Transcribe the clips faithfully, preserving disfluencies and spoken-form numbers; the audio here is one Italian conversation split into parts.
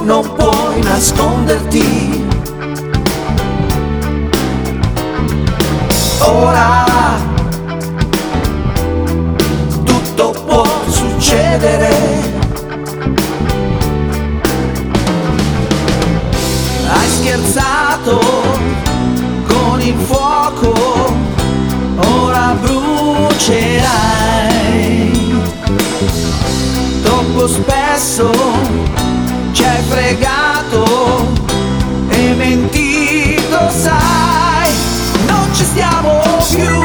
non puoi nasconderti. Ora tutto può succedere. Hai scherzato con il fuoco, ora brucerai. Troppo spesso ci hai fregato e mentito, sai, non ci stiamo più.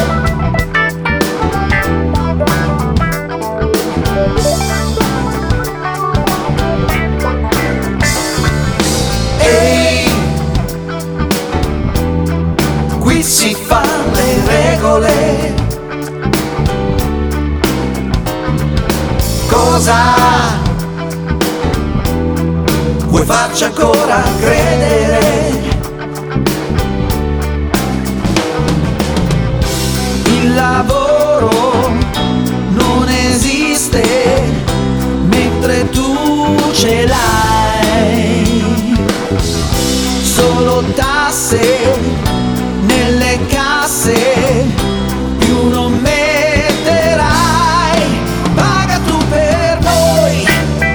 Ehi, qui si fanno le regole. Cosa vuoi farci ancora credere? Il lavoro non esiste mentre tu ce l'hai. Solo tasse nelle casse, più non metterai. Paga tu per noi.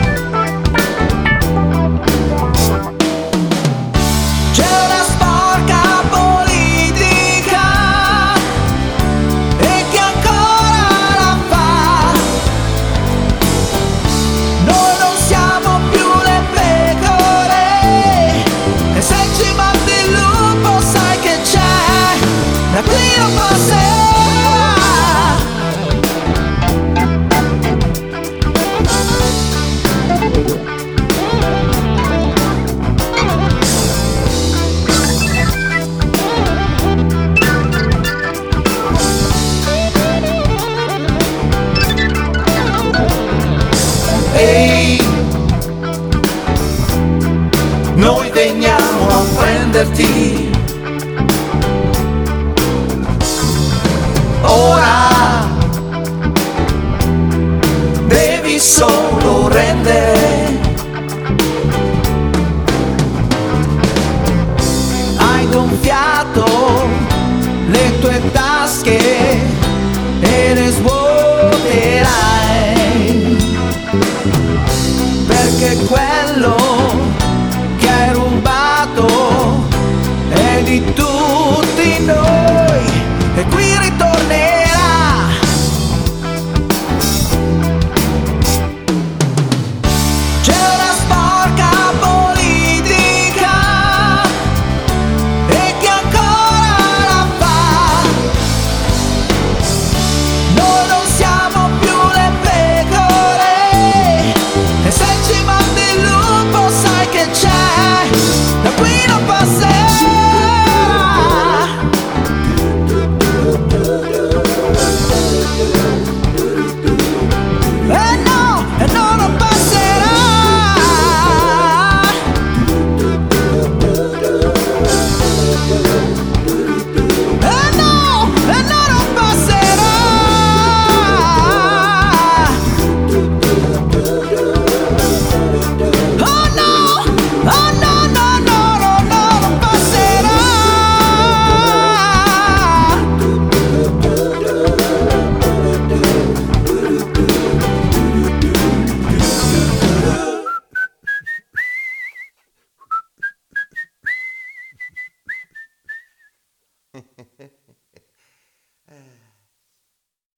C'è una sporca politica e chi ancora la fa. Noi non siamo più le pecore e se ci mandi il lupo sai che c'è, da qui non passerà. Ehi, noi veniamo a prenderti. Ora devi solo rendere. Hai gonfiato le tue tasche e le svuoterai, perché quello che hai rubato è di tutti noi e qui ritornerà. C'è una sporca politica e chi ancora la fa. Noi non siamo più le pecore e se ci mandi il lupo sai che c'è, da qui non passerà. E no, e no, non passerà. E no, e no, non passerà. Oh no, oh no, no, no, no, no, non passerà.